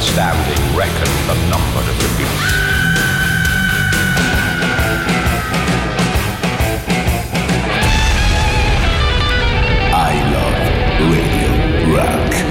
standing reckon the number of the beast. I love Radio Rock.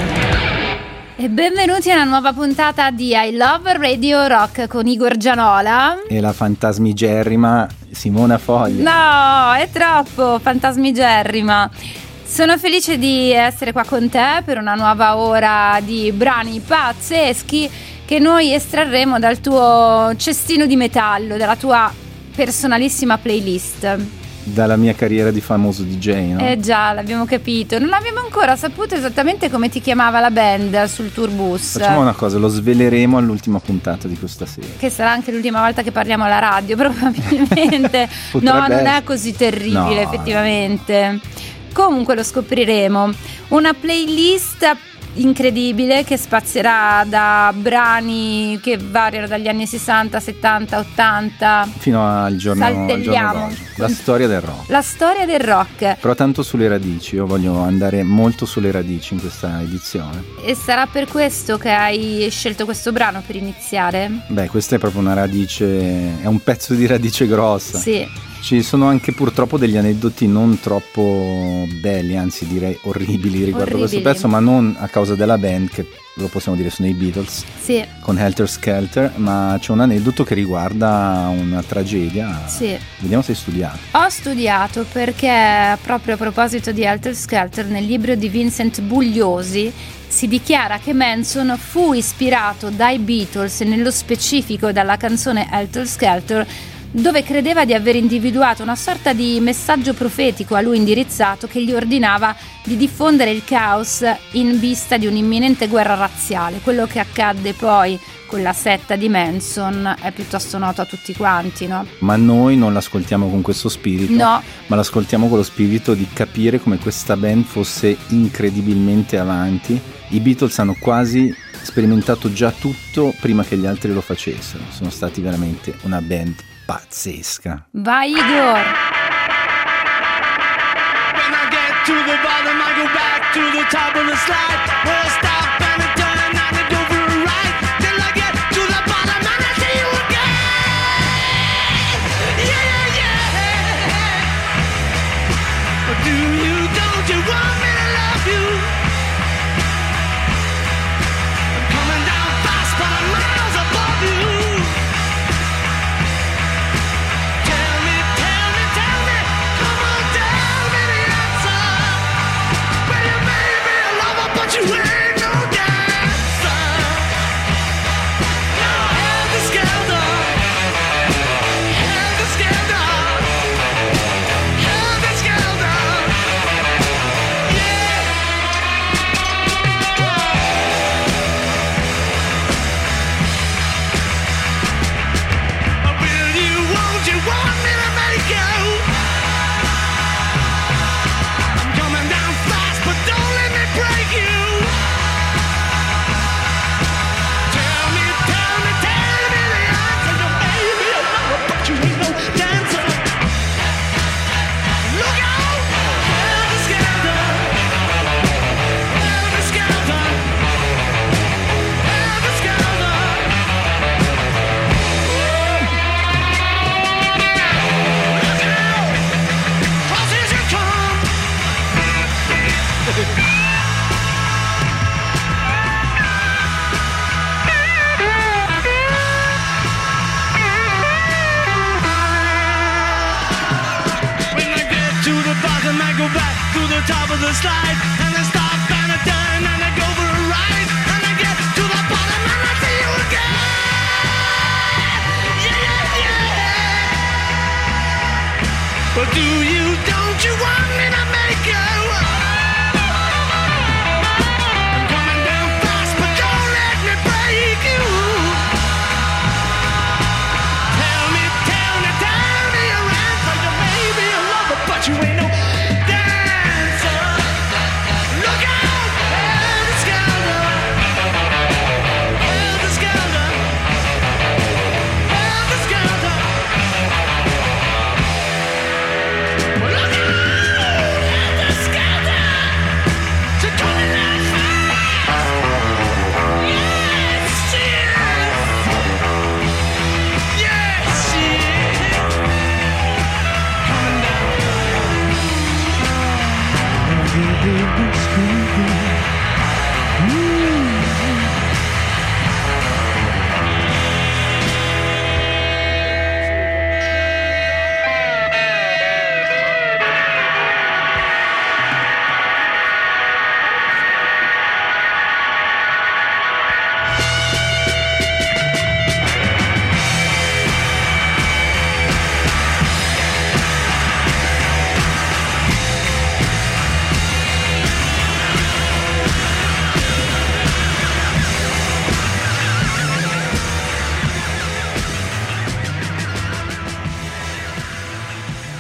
E benvenuti a una nuova puntata di I Love Radio Rock con Igor Gianola e la fantasmigerrima Simona Foglia. No, è troppo fantasmigerrima. Sono felice di essere qua con te per una nuova ora di brani pazzeschi che noi estrarremo dal tuo cestino di metallo, dalla tua personalissima playlist. Dalla mia carriera di famoso DJ, no? Già, l'abbiamo capito. Non abbiamo ancora saputo esattamente come ti chiamava la band sul tourbus. Facciamo una cosa, lo sveleremo all'ultima puntata di questa sera. Che sarà anche l'ultima volta che parliamo alla radio, probabilmente. No, non è così terribile, no, effettivamente. Comunque lo scopriremo. Una playlist incredibile che spazierà da brani che variano dagli anni 60, 70, 80 fino al giorno d'oggi. La storia del rock. La storia del rock. Però tanto sulle radici, io voglio andare molto sulle radici in questa edizione. E sarà per questo che hai scelto questo brano per iniziare? Beh, questa è proprio una radice, è un pezzo di radice grossa. Sì. Ci sono anche purtroppo degli aneddoti non troppo belli, anzi direi orribili riguardo questo pezzo, ma non a causa della band, che lo possiamo dire sono i Beatles, sì, con Helter Skelter, ma c'è un aneddoto che riguarda una tragedia. Sì. Vediamo se hai studiato. Ho studiato perché proprio a proposito di Helter Skelter, nel libro di Vincent Bugliosi si dichiara che Manson fu ispirato dai Beatles e nello specifico dalla canzone Helter Skelter, dove credeva di aver individuato una sorta di messaggio profetico a lui indirizzato che gli ordinava di diffondere il caos in vista di un'imminente guerra razziale. Quello che accadde poi con la setta di Manson è piuttosto noto a tutti quanti, no? Ma noi non l'ascoltiamo con questo spirito, no, ma l'ascoltiamo con lo spirito di capire come questa band fosse incredibilmente avanti. I Beatles hanno quasi sperimentato già tutto prima che gli altri lo facessero. Sono stati veramente una band pazzesca. Vai Igor! When I get to the bottom, I go back to the top of the slide. Where I stop and I turn and I go for a ride. Till I get to the bottom and I see you again. Yeah, yeah, yeah. But do you, don't you want me to love you? I'm coming down fast, but I'm miles above you. You ain't no dancer. No, Helter Skelter. Helter Skelter. Helter Skelter. Yeah. Will you, won't you want me to make you? I'm coming down fast, but don't let me break you. I go back to the top of the slide, and I stop and I turn and I go for a ride, and I get to the bottom and I see you again. Yeah, yeah, yeah. But do you, don't you want me to make you? I'm coming down fast, but don't let me break you. Tell me your answer. You may be a lover, but you ain't no dancer. Look out, Helter Skelter. Helter Skelter. Helter Skelter. Look out.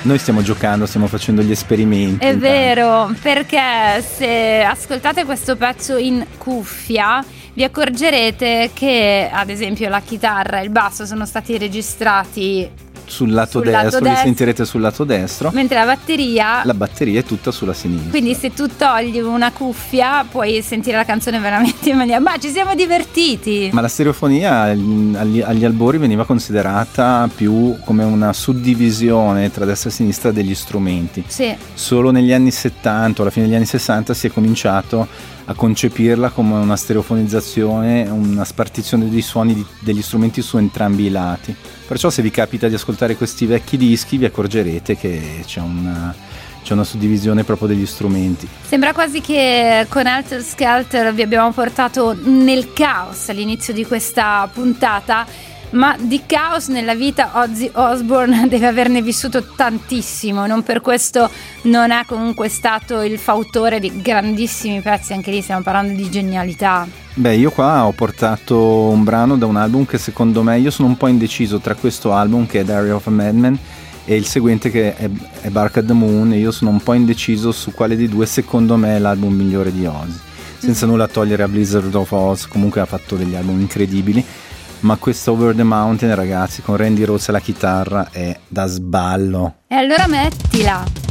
Noi stiamo giocando, stiamo facendo gli esperimenti. È intanto. vero, perché se ascoltate questo pezzo in cuffia vi accorgerete che ad esempio la chitarra e il basso sono stati registrati Sul lato sul lato destro, li destro. sentirete sul lato destro. mentre la batteria... La batteria è tutta sulla sinistra. Quindi se tu togli una cuffia puoi sentire la canzone veramente in maniera... Ma ci siamo divertiti! Ma la stereofonia agli albori veniva considerata più come una suddivisione tra destra e sinistra degli strumenti. Sì, Solo negli anni 70 o alla fine degli anni 60 si è cominciato a concepirla come una stereofonizzazione, una spartizione dei suoni degli strumenti su entrambi i lati. Perciò se vi capita di ascoltare questi vecchi dischi vi accorgerete che c'è una suddivisione proprio degli strumenti. sembra quasi che con Helter Skelter vi abbiamo portato nel caos all'inizio di questa puntata, ma di caos nella vita Ozzy Osbourne deve averne vissuto tantissimo, non per questo non è comunque stato il fautore di grandissimi pezzi, anche lì stiamo parlando di genialità. Beh, io qua ho portato un brano da un album che secondo me, io sono un po' indeciso tra questo album che è Diary of a Madman e il seguente che è Bark at the Moon, e io sono un po' indeciso su quale dei due secondo me è l'album migliore di Ozzy. Senza nulla togliere a Blizzard of Oz, comunque ha fatto degli album incredibili, ma questo Over the Mountain, ragazzi, con Randy Rhoads alla chitarra è da sballo. E allora mettila!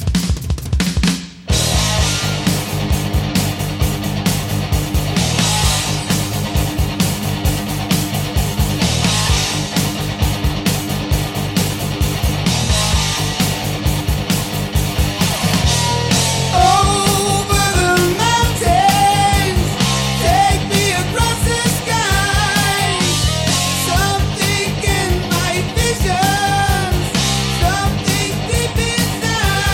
Over the mountains, take me across the sky. Something in my visions, something deep inside.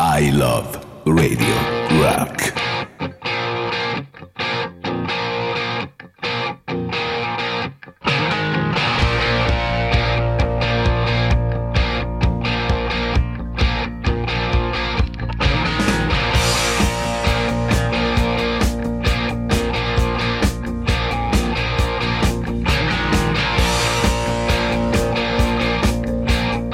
I love Radio Rock.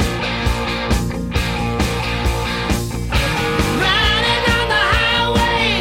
Riding on the highway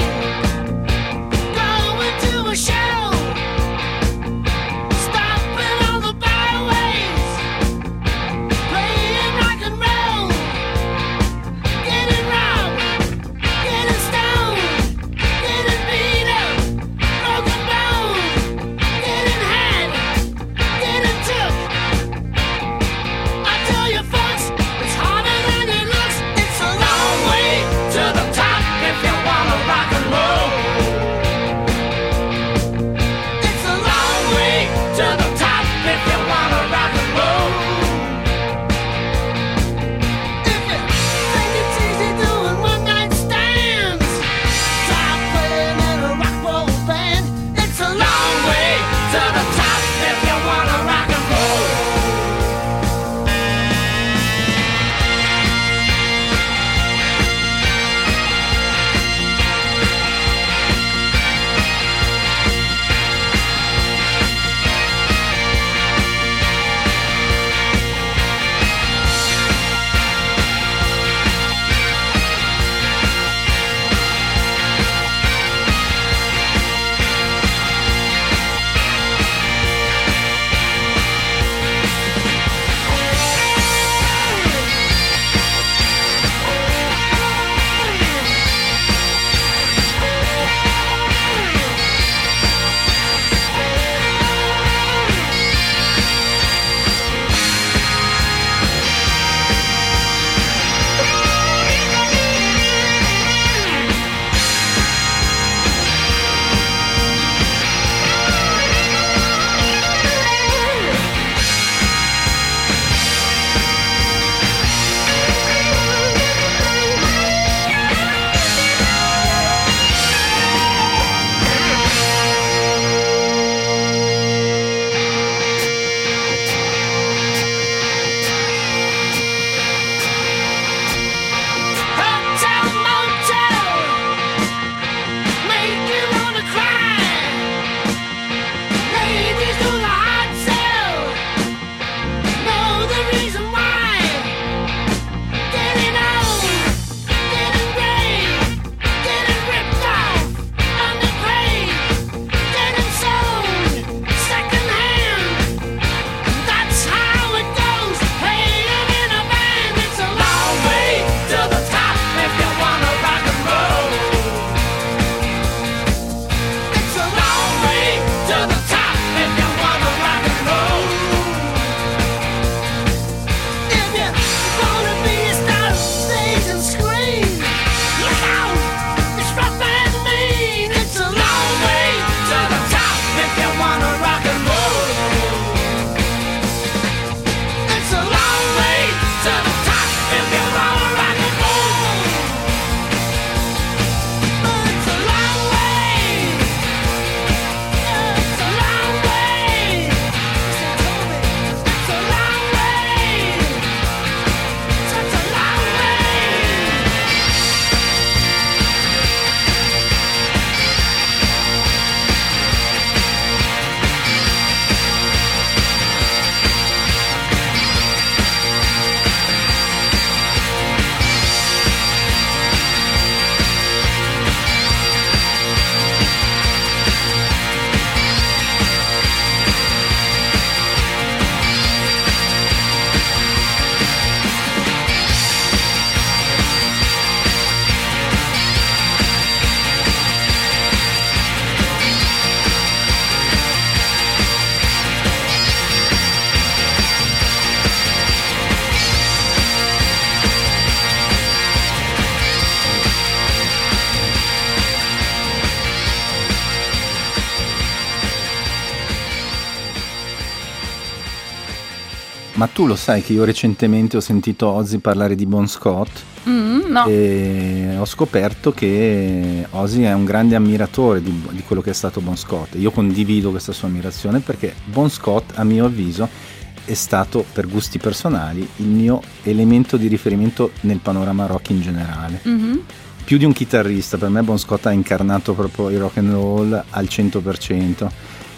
Ma tu lo sai che io recentemente ho sentito Ozzy parlare di Bon Scott? No. E ho scoperto che Ozzy è un grande ammiratore di quello che è stato Bon Scott. Io condivido questa sua ammirazione perché Bon Scott, a mio avviso, è stato, per gusti personali, il mio elemento di riferimento nel panorama rock in generale. Più di un chitarrista, per me Bon Scott ha incarnato proprio il rock and roll al 100%.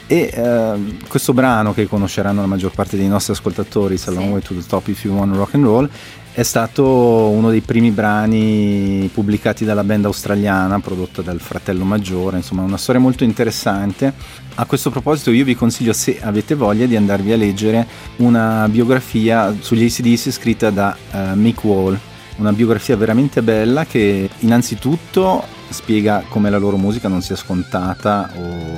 E questo brano, che conosceranno la maggior parte dei nostri ascoltatori, It's a Long Way to the Top If You Want Rock and Roll, è stato uno dei primi brani pubblicati dalla band australiana prodotta dal fratello maggiore, insomma una storia molto interessante. A questo proposito io vi consiglio, se avete voglia, di andarvi a leggere una biografia sugli AC/DC scritta da Mick Wall, una biografia veramente bella che innanzitutto spiega come la loro musica non sia scontata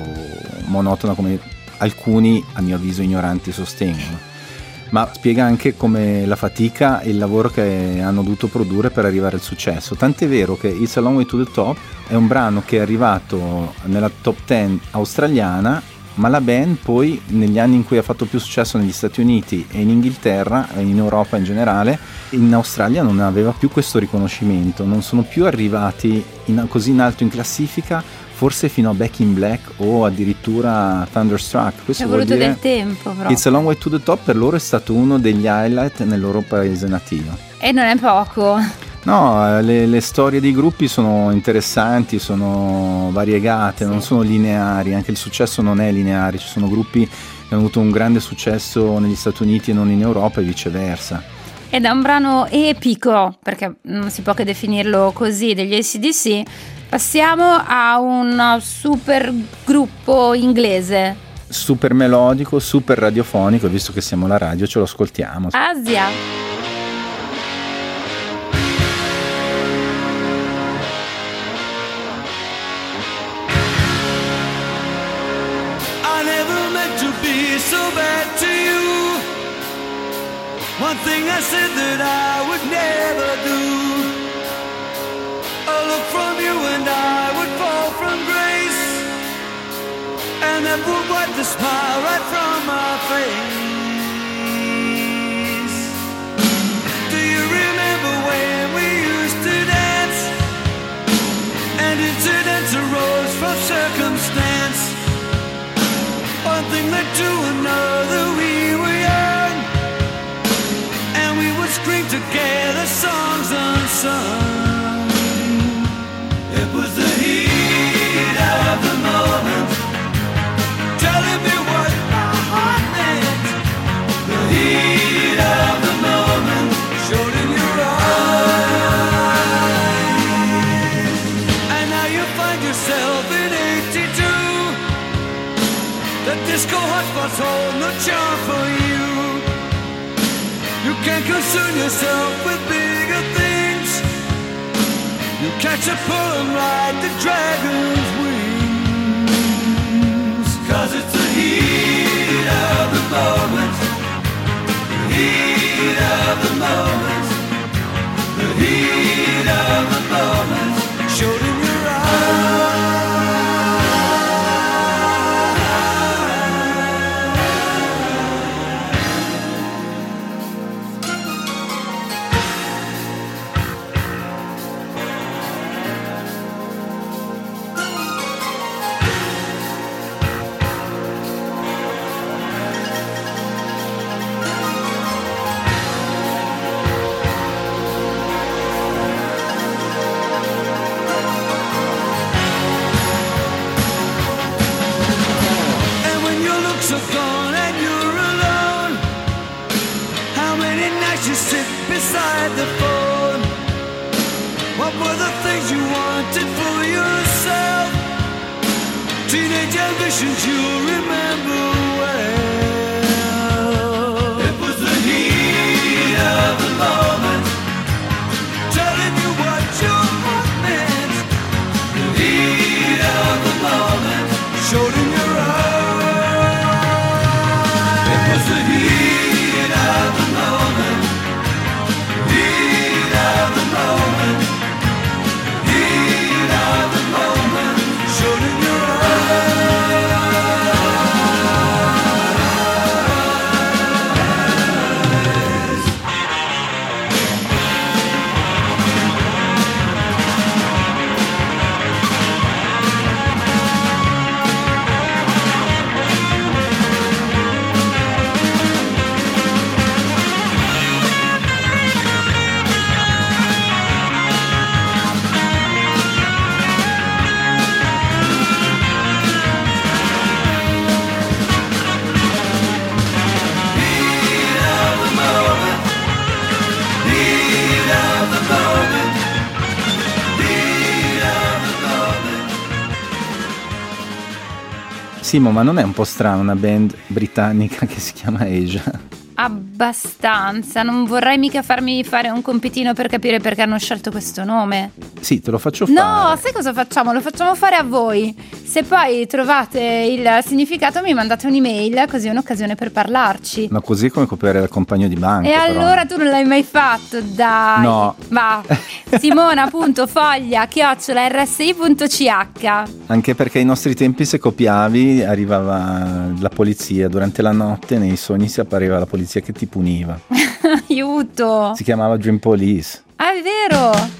o monotona come alcuni, a mio avviso ignoranti, sostengono, ma spiega anche come la fatica e il lavoro che hanno dovuto produrre per arrivare al successo. Tant'è vero che It's a Long Way to the Top è un brano che è arrivato nella top 10 australiana, ma la band poi, negli anni in cui ha fatto più successo negli Stati Uniti e in Inghilterra e in Europa in generale, in Australia non aveva più questo riconoscimento, non sono più arrivati così in alto in classifica, forse fino a Back in Black o addirittura Thunderstruck. Questo È vuol voluto dire del tempo, però. It's a Long Way to the Top per loro è stato uno degli highlight nel loro paese nativo. E non è poco. No, le storie dei gruppi sono interessanti, sono variegate, non sono lineari, anche il successo non è lineare, ci sono gruppi che hanno avuto un grande successo negli Stati Uniti e non in Europa e viceversa. Ed è un brano epico, perché non si può che definirlo così, degli AC/DC. Passiamo a un super gruppo inglese. Super melodico, super radiofonico, visto che siamo alla radio ce lo ascoltiamo. Asia. One thing I said that I would never do. A look from you and I would fall from grace, and that would wipe the smile right from my face. Do you remember when we used to dance, and incidents arose from circumstance? One thing led to another, we were young, and we would scream together songs unsung. It was the heat of the moment, telling me what my heart meant. The heat of the moment showed in your eyes. And now you find yourself in 82. The disco hotspots hold no charm for you. You can't concern yourself with bigger things. You catch a pull and ride the dragon's wings. 'Cause it's the heat of the moment. The heat of the moment. The heat of the moment showed in your eyes. Are gone and you're alone. How many nights you sit beside the phone? What were the things you wanted for yourself? Teenage ambitions you remember well. It was the heat of the moment, telling you what your heart meant. The heat of the moment showed in your eyes. The heat of the moment, heat of the moment, heat of the moment, showed in your eyes. Simo, ma non è un po' strano una band britannica che si chiama Asia? Abbastanza, non vorrei mica farmi fare un compitino per capire perché hanno scelto questo nome. Sì, te lo faccio fare. No, sai cosa facciamo? Lo facciamo fare a voi. Se poi trovate il significato mi mandate un'email, così è un'occasione per parlarci. Ma così come copiare il compagno di banco. E però. allora tu non l'hai mai fatto, dai. No. Va. Simona.foglia@rsi.ch. Anche perché ai nostri tempi se copiavi arrivava la polizia, durante la notte nei sogni si appariva la polizia che ti puniva. Aiuto. Si chiamava Dream Police. Ah, è vero.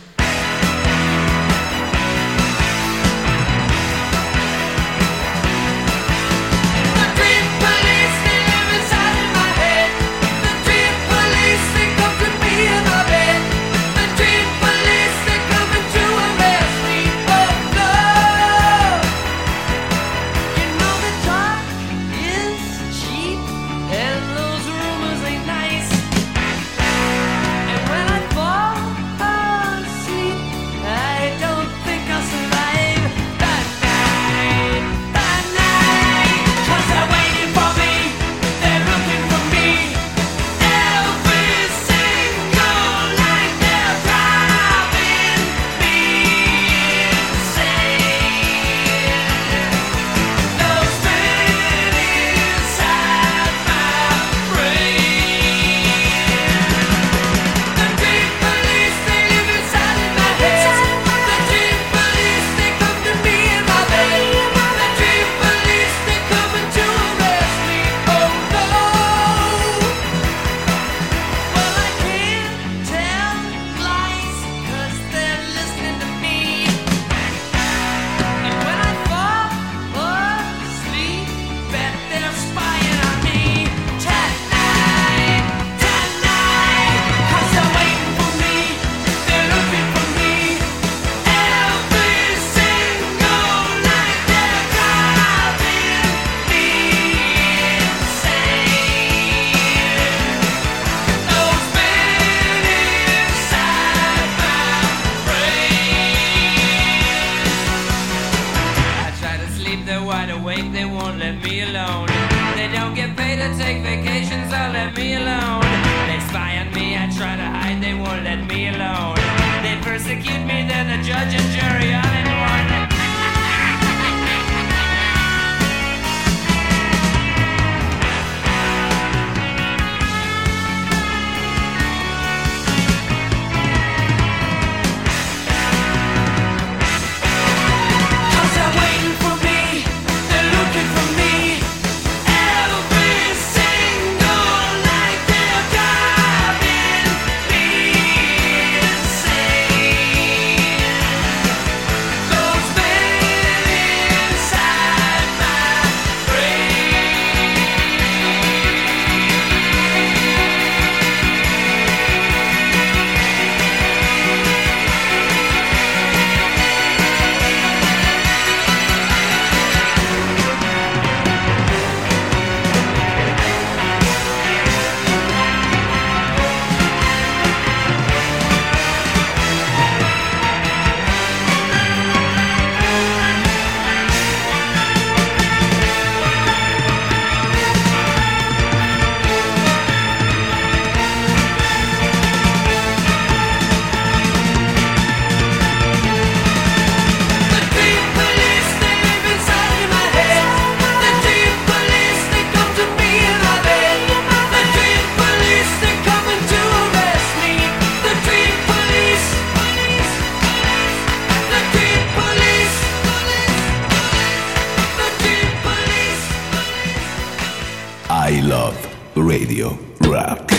I Love Radio Rock.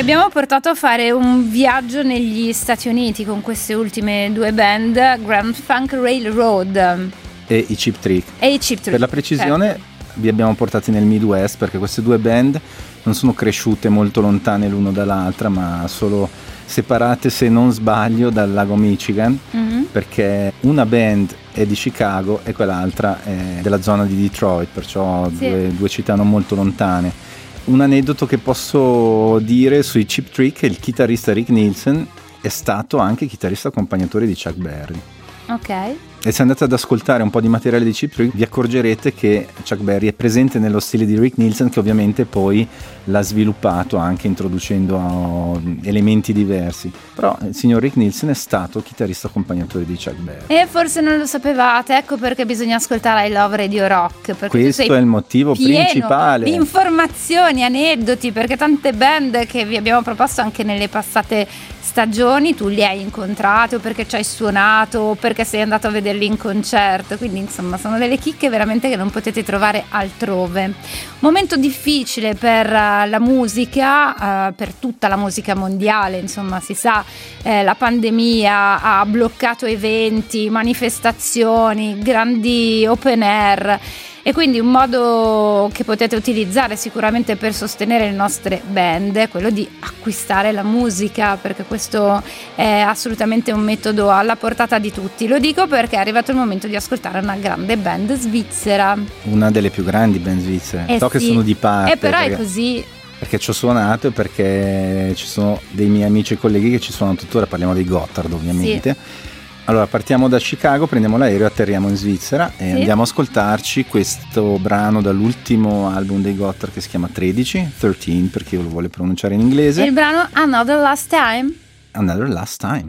abbiamo portato a fare un viaggio negli Stati Uniti con queste ultime due band, Grand Funk Railroad E i Cheap Trick. Per la precisione, certo, vi abbiamo portati nel Midwest perché queste due band non sono cresciute molto lontane l'uno dall'altra, ma solo separate, se non sbaglio, dal lago Michigan, perché una band è di Chicago e quell'altra è della zona di Detroit, perciò due città non molto lontane. Un aneddoto che posso dire sui Cheap Trick è il chitarrista Rick Nielsen è stato anche chitarrista accompagnatore di Chuck Berry. Ok. E se andate ad ascoltare un po' di materiale di Cheap Trick vi accorgerete che Chuck Berry è presente nello stile di Rick Nielsen, che ovviamente poi l'ha sviluppato anche introducendo elementi diversi. Però il signor Rick Nielsen è stato chitarrista accompagnatore di Chuck Berry. E forse non lo sapevate, ecco perché bisogna ascoltare I Love Radio Rock, perché questo è il motivo principale di informazioni, aneddoti, perché tante band che vi abbiamo proposto anche nelle passate stagioni tu li hai incontrate, o perché ci hai suonato, o perché sei andato a vederli in concerto, quindi insomma sono delle chicche veramente che non potete trovare altrove. Momento difficile per la musica, per tutta la musica mondiale, insomma si sa, la pandemia ha bloccato eventi, manifestazioni, grandi open air. E quindi un modo che potete utilizzare sicuramente per sostenere le nostre band è quello di acquistare la musica, perché questo è assolutamente un metodo alla portata di tutti. Lo dico perché è arrivato il momento di ascoltare una grande band svizzera. Una delle più grandi band svizzere. So che sono di parte. Però è così. Perché ci ho suonato e perché ci sono dei miei amici e colleghi che ci suonano tuttora, parliamo dei Gotthard ovviamente. Sì. Allora partiamo da Chicago, prendiamo l'aereo, atterriamo in Svizzera e andiamo a ascoltarci questo brano dall'ultimo album dei Gotthard che si chiama 13 per chi lo vuole pronunciare in inglese. E il brano Another Last Time. Another Last Time.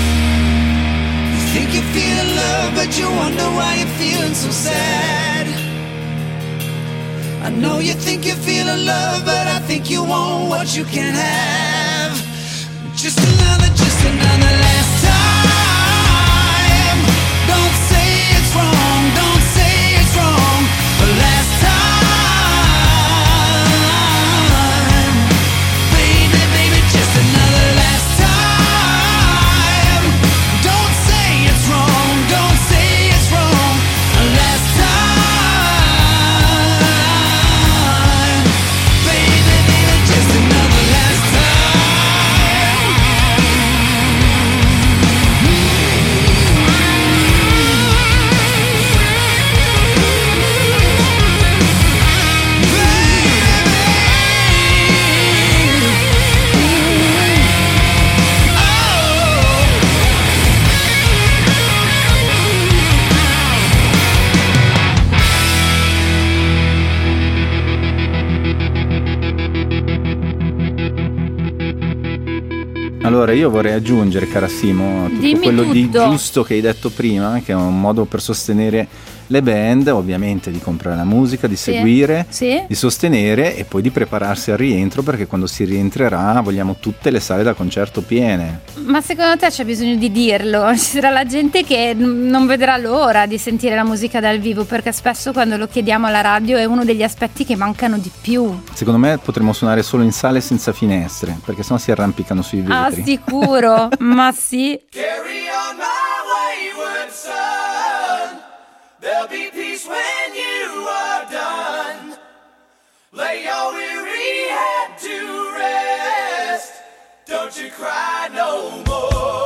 but you wonder why you're feeling so sad. I know you think you're feeling love, but I think you want what you can't have. Just another last time. Don't say it's wrong, don't say it's wrong. The last time. Baby, baby, just another last time. Don't say it's wrong, don't say it's wrong. The last time. Baby, baby, just another last time. Allora io vorrei aggiungere, cara Simo, tutto Dimmi quello di tutto. giusto che hai detto prima, che è un modo per sostenere le band, ovviamente di comprare la musica, di Sì. seguire, Sì. di sostenere e poi di prepararsi al rientro, perché quando si rientrerà vogliamo tutte le sale da concerto piene. Ma secondo te c'è bisogno di dirlo? Ci sarà la gente che non vedrà l'ora di sentire la musica dal vivo, perché spesso quando lo chiediamo alla radio è uno degli aspetti che mancano di più. Secondo me potremmo suonare solo in sale senza finestre, perché sennò si arrampicano sui Ah, vetri. sicuro? Ma sì. Carry on my wayward son. There'll be peace when you are done. Lay your weary head to rest. Don't you cry no more.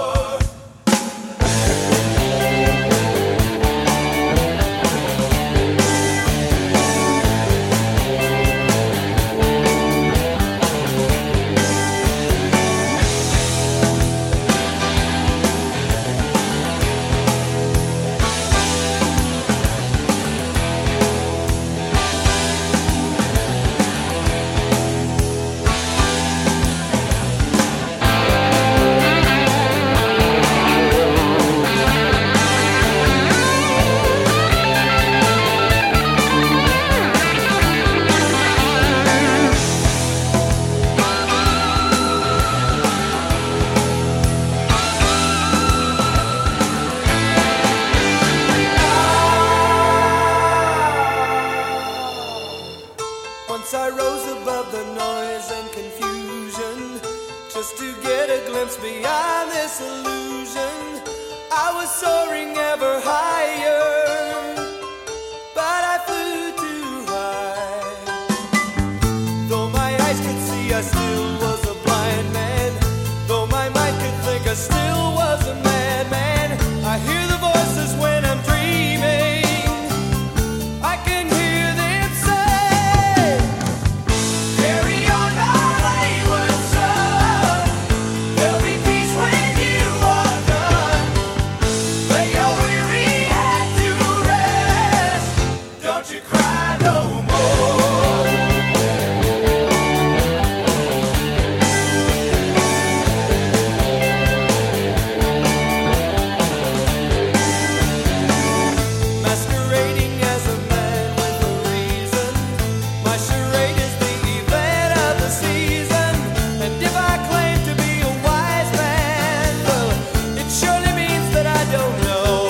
Once I rose above the noise and confusion, just to get a glimpse beyond this illusion. I was soaring ever higher, but I flew too high. Though my eyes could see, I still was a blind man. Though my mind could think, I still was a madman. I hear the voices when I'm dreaming. I can hear them say, carry on my wayward son. There'll be peace when you are done. Lay your weary head to rest. Don't you cry no more. Masquerading as a man with a reason. My charade is the event of the season. And if I claim to be a wise man, well, it surely means that I don't know.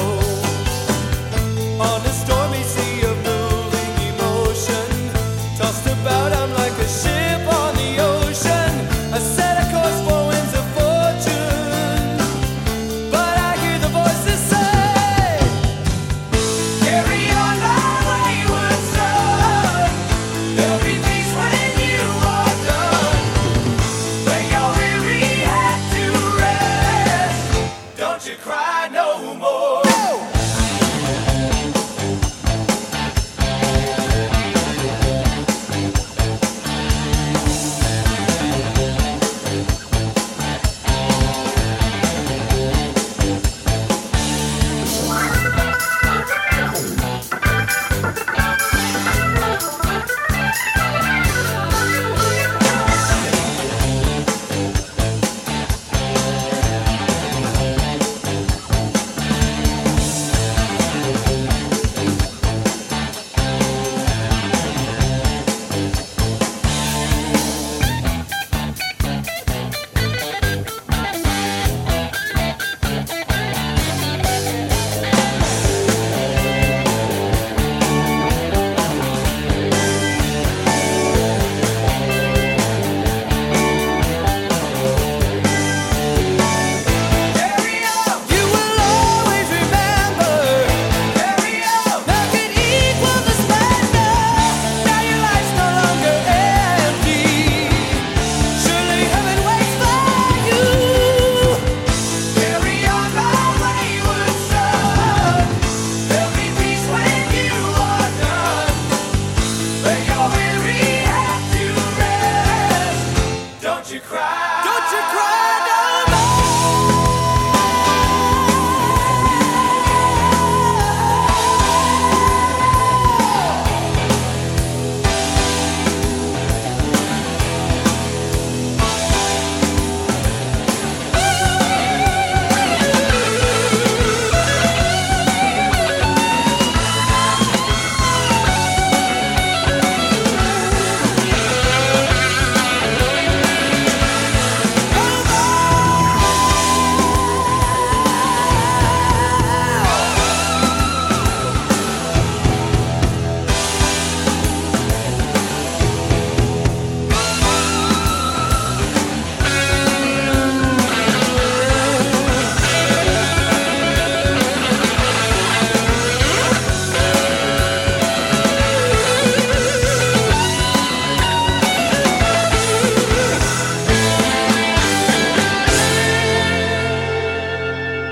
On a stormy sea of moving emotion, tossed about I'm like a ship on the ocean. I set a course for winds of fortune, but I hear the voices say, carry on my wayward son. There'll be peace when you are done. Lay your weary head to rest. Don't you cry no more.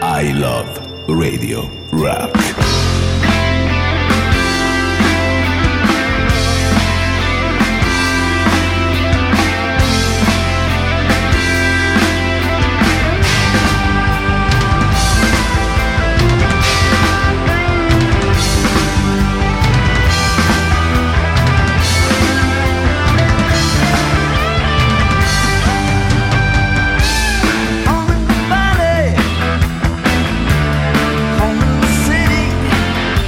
I Love Radio Rock. Home in the valley, home in the city.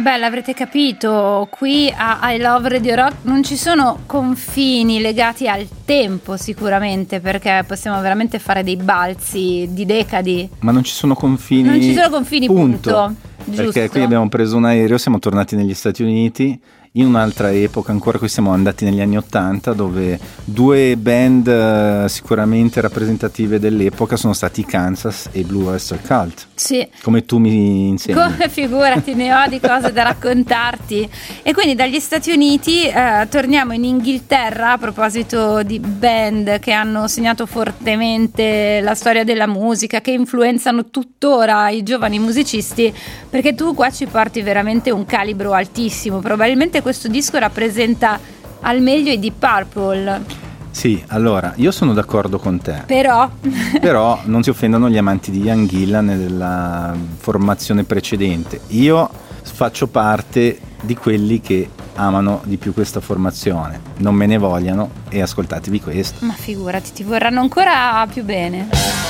Beh, l'avrete capito, qui a I Love Radio Rock non ci sono confini legati al tempo sicuramente, perché possiamo veramente fare dei balzi di decadi. Ma non ci sono confini. Non ci sono confini, punto. Perché Giusto. qui abbiamo preso un aereo, siamo tornati negli Stati Uniti in un'altra epoca, ancora qui siamo andati negli anni '80, dove due band sicuramente rappresentative dell'epoca sono stati i Kansas e i Blue Oyster Cult. Sì. Come tu mi insegni. Come, figurati, ne ho di cose da raccontarti. E quindi dagli Stati Uniti torniamo in Inghilterra, a proposito di band che hanno segnato fortemente la storia della musica, che influenzano tuttora i giovani musicisti, perché tu qua ci porti veramente un calibro altissimo. Probabilmente questo disco rappresenta al meglio i Deep Purple. Sì, allora, io sono d'accordo con te. Però non si offendano gli amanti di Ian Gillan e della formazione precedente. Io faccio parte di quelli che amano di più questa formazione. Non me ne vogliano e ascoltatevi questo. ma figurati, ti vorranno ancora più bene.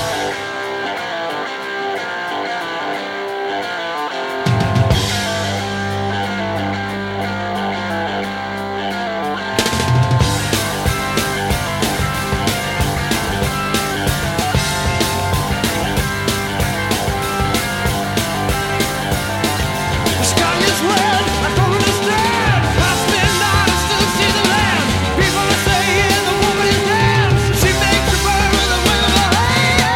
The sky is red, I don't understand. I spend nights to see the land. People are saying the woman is dead. She makes the bird with a will of a hand.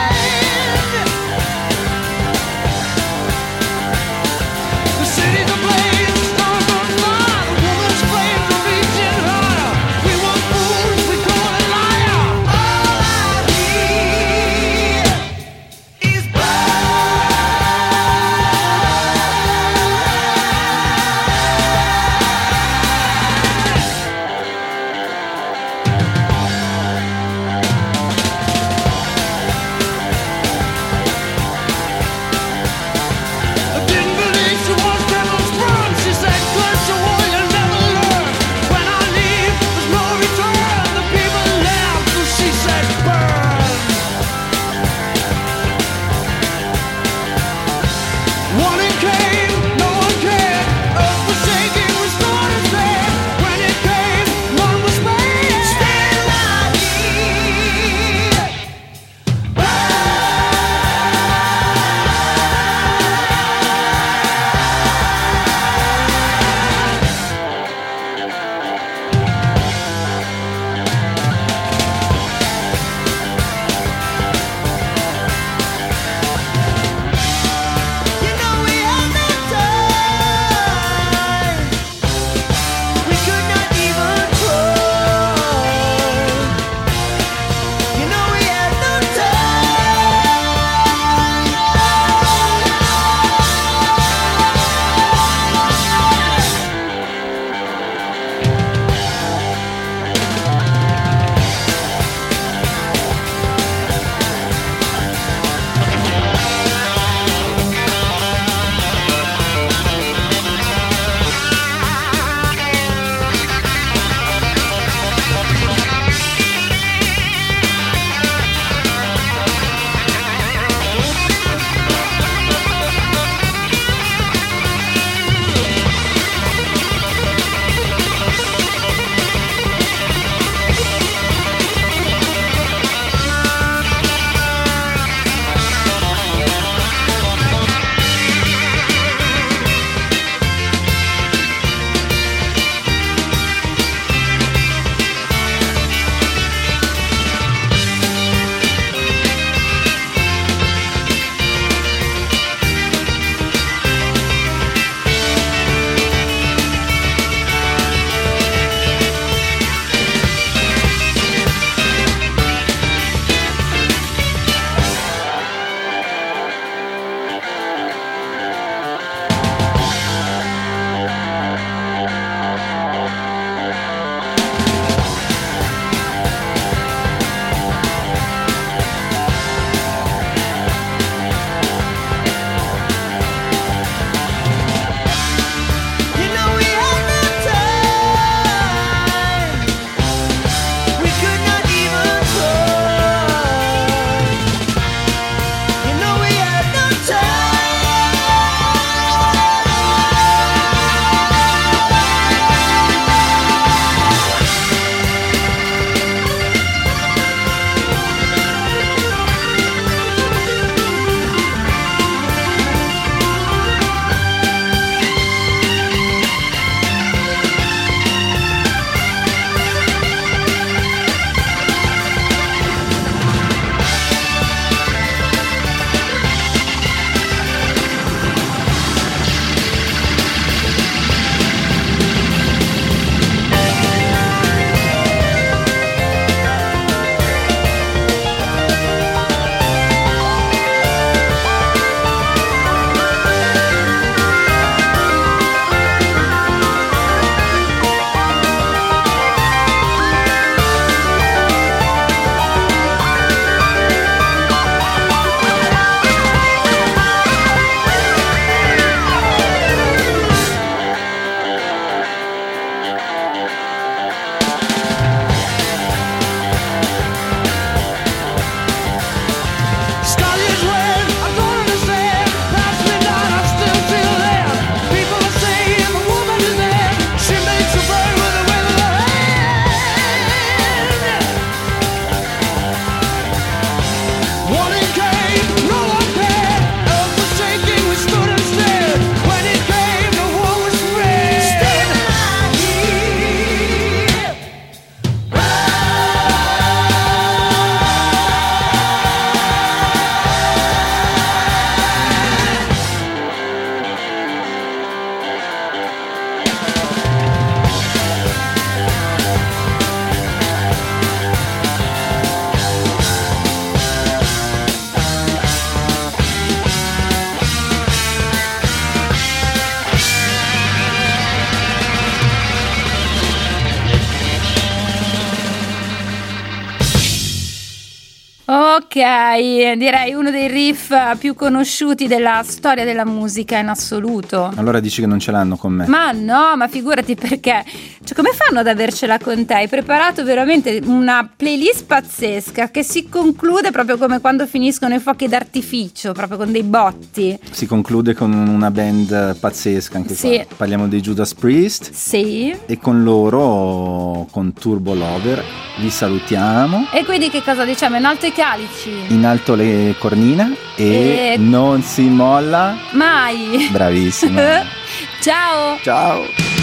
Ok, direi uno dei riff più conosciuti della storia della musica in assoluto. Allora dici che non ce l'hanno con me? Ma no, ma figurati, perché, cioè, come fanno ad avercela con te? Hai preparato veramente una playlist pazzesca che si conclude proprio come quando finiscono i fuochi d'artificio, proprio con dei botti. Si conclude con una band pazzesca anche Sì. qua. Parliamo dei Judas Priest Sì. e con loro, con Turbo Lover, vi salutiamo. E quindi che cosa diciamo? In alto i calici? In alto le cornina e E- non si molla. Mai. Bravissima. Ciao. Ciao.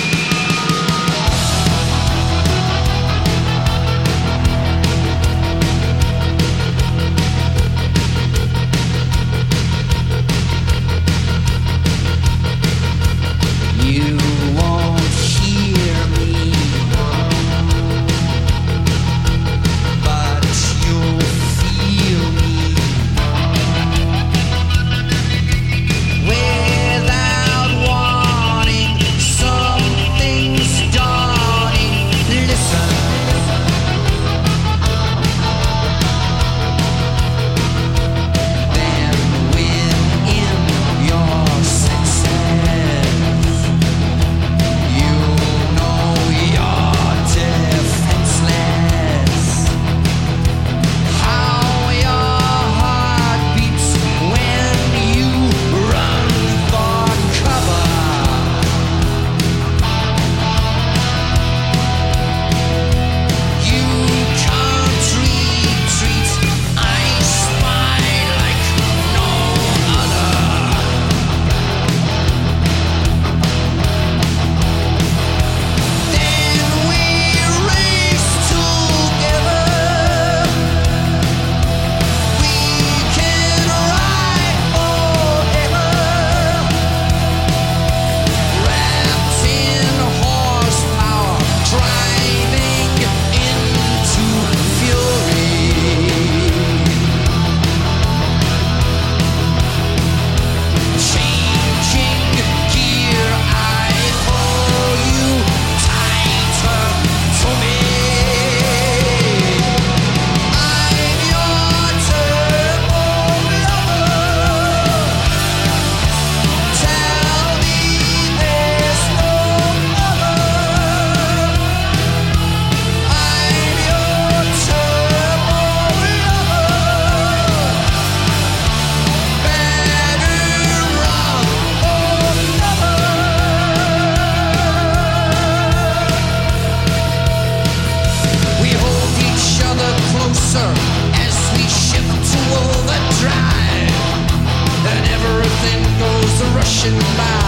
You won't hear me, but you'll feel me. Without warning, something's dawning. Listen. Then within your senses, you know you're defenseless. How your heart beats when you run for cover. You can't retreat. I spy like no other. Then we race together. We can ride forever, wrapped in horsepower, driving into fury. Changing gear, I pull you tighter to me. I'm your turbo lover. Tell me there's no other. I'm your turbo lover. Better run or never. We hold each other closer as we shift to overdrive, and everything goes rushing by.